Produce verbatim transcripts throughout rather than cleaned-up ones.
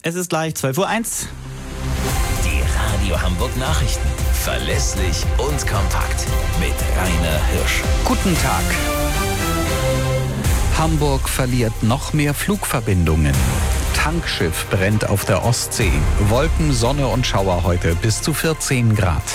Es ist gleich zwölf Uhr eins. Die Radio Hamburg Nachrichten. Verlässlich und kompakt. Mit Rainer Hirsch. Guten Tag. Hamburg verliert noch mehr Flugverbindungen. Tankschiff brennt auf der Ostsee. Wolken, Sonne und Schauer heute bis zu vierzehn Grad.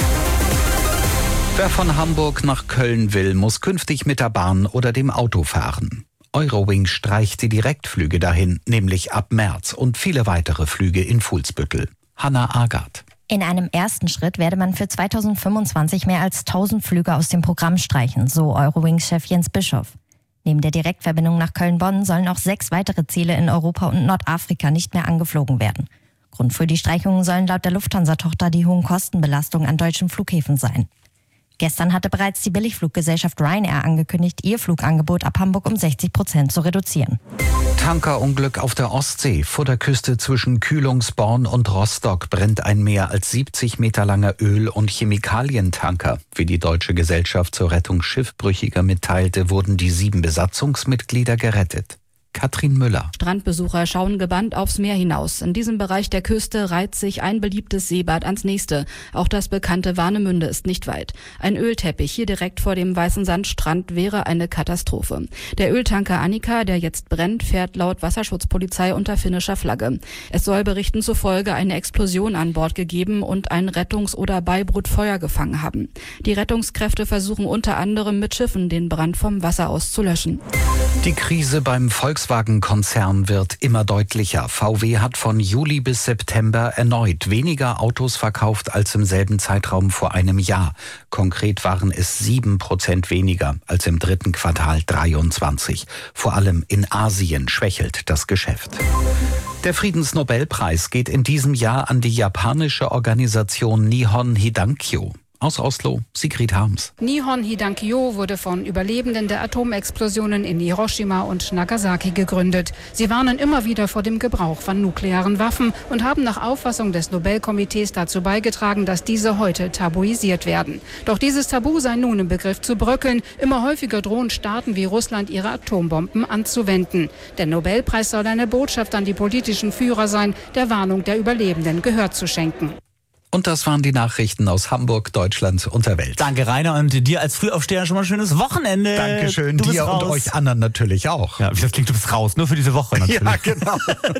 Wer von Hamburg nach Köln will, muss künftig mit der Bahn oder dem Auto fahren. Eurowings streicht die Direktflüge dahin, nämlich ab März, und viele weitere Flüge in Fuhlsbüttel. Hanna Agard. In einem ersten Schritt werde man für zweitausendfünfundzwanzig mehr als tausend Flüge aus dem Programm streichen, so Eurowings-Chef Jens Bischoff. Neben der Direktverbindung nach Köln-Bonn sollen auch sechs weitere Ziele in Europa und Nordafrika nicht mehr angeflogen werden. Grund für die Streichungen sollen laut der Lufthansa-Tochter die hohen Kostenbelastungen an deutschen Flughäfen sein. Gestern hatte bereits die Billigfluggesellschaft Ryanair angekündigt, ihr Flugangebot ab Hamburg um sechzig Prozent zu reduzieren. Tankerunglück auf der Ostsee. Vor der Küste zwischen Kühlungsborn und Rostock brennt ein mehr als siebzig Meter langer Öl- und Chemikalientanker. Wie die Deutsche Gesellschaft zur Rettung Schiffbrüchiger mitteilte, wurden die sieben Besatzungsmitglieder gerettet. Katrin Müller. Strandbesucher schauen gebannt aufs Meer hinaus. In diesem Bereich der Küste reiht sich ein beliebtes Seebad ans nächste. Auch das bekannte Warnemünde ist nicht weit. Ein Ölteppich hier direkt vor dem weißen Sandstrand wäre eine Katastrophe. Der Öltanker Annika, der jetzt brennt, fährt laut Wasserschutzpolizei unter finnischer Flagge. Es soll Berichten zufolge eine Explosion an Bord gegeben und ein Rettungs- oder Beiboot Feuer gefangen haben. Die Rettungskräfte versuchen unter anderem mit Schiffen den Brand vom Wasser aus zu löschen. Die Krise beim Volkswagen-Konzern wird immer deutlicher. V W hat von Juli bis September erneut weniger Autos verkauft als im selben Zeitraum vor einem Jahr. Konkret waren es sieben Prozent weniger als im dritten Quartal dreiundzwanzig. Vor allem in Asien schwächelt das Geschäft. Der Friedensnobelpreis geht in diesem Jahr an die japanische Organisation Nihon Hidankyo. Aus Oslo, Sigrid Harms. Nihon Hidankyo wurde von Überlebenden der Atomexplosionen in Hiroshima und Nagasaki gegründet. Sie warnen immer wieder vor dem Gebrauch von nuklearen Waffen und haben nach Auffassung des Nobelkomitees dazu beigetragen, dass diese heute tabuisiert werden. Doch dieses Tabu sei nun im Begriff zu bröckeln. Immer häufiger drohen Staaten wie Russland, ihre Atombomben anzuwenden. Der Nobelpreis soll eine Botschaft an die politischen Führer sein, der Warnung der Überlebenden Gehör zu schenken. Und das waren die Nachrichten aus Hamburg, Deutschland und der Welt. Danke, Rainer, und dir als Frühaufsteher schon mal ein schönes Wochenende. Dankeschön, du dir und euch anderen natürlich auch. Ja, das klingt, du bist raus, nur für diese Woche natürlich. Ja, genau.